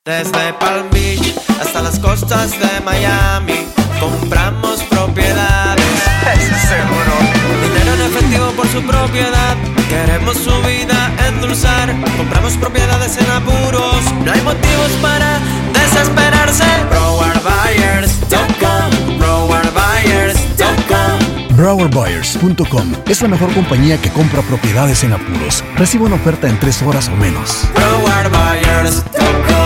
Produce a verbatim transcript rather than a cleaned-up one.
Desde Palm Beach hasta las costas de Miami, compramos propiedades. Eso seguro. Dinero en efectivo por su propiedad. Queremos su vida endulzar. Compramos propiedades en apuros. No hay motivos para desesperarse. broward buyers punto com, broward buyers punto com. broward buyers punto com es la mejor compañía que compra propiedades en apuros. Recibe una oferta en tres horas o menos. broward buyers punto com.